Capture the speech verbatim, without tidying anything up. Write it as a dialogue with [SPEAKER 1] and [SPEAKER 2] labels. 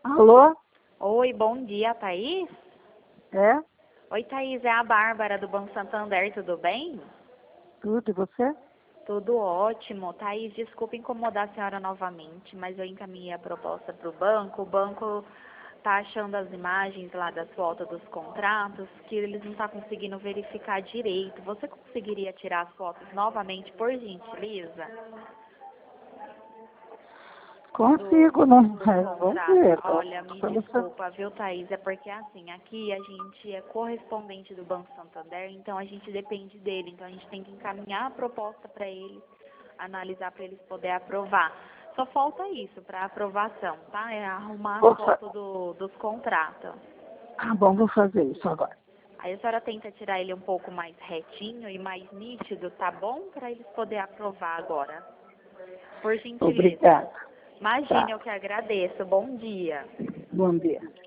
[SPEAKER 1] Alô?
[SPEAKER 2] Oi, bom dia, Thaís?
[SPEAKER 1] É?
[SPEAKER 2] Oi, Thaís, é a Bárbara do Banco Santander, tudo bem?
[SPEAKER 1] Tudo, e você?
[SPEAKER 2] Tudo ótimo. Thaís, desculpa incomodar a senhora novamente, mas eu encaminhei a proposta para o banco. O banco está achando as imagens lá das fotos dos contratos que eles não estão conseguindo verificar direito. Você conseguiria tirar as fotos novamente, por gentileza?
[SPEAKER 1] Consigo, não?
[SPEAKER 2] do, do
[SPEAKER 1] É, vamos
[SPEAKER 2] contrato.
[SPEAKER 1] ver.
[SPEAKER 2] Olha, me
[SPEAKER 1] Pra você.
[SPEAKER 2] desculpa, viu, Thaís? É porque assim, aqui a gente é correspondente do Banco Santander, então a gente depende dele. Então a gente tem que encaminhar a proposta para eles, analisar para eles poderem aprovar. Só falta isso para aprovação, tá? É arrumar
[SPEAKER 1] Vou
[SPEAKER 2] as
[SPEAKER 1] fa...
[SPEAKER 2] fotos do, dos contratos.
[SPEAKER 1] Ah, bom, vou fazer isso agora.
[SPEAKER 2] Aí a senhora tenta tirar ele um pouco mais retinho e mais nítido, tá bom? Para eles poderem aprovar agora. Por gentileza.
[SPEAKER 1] Obrigada.
[SPEAKER 2] Imagine,
[SPEAKER 1] Tá.
[SPEAKER 2] eu que agradeço. Bom dia.
[SPEAKER 1] Bom dia.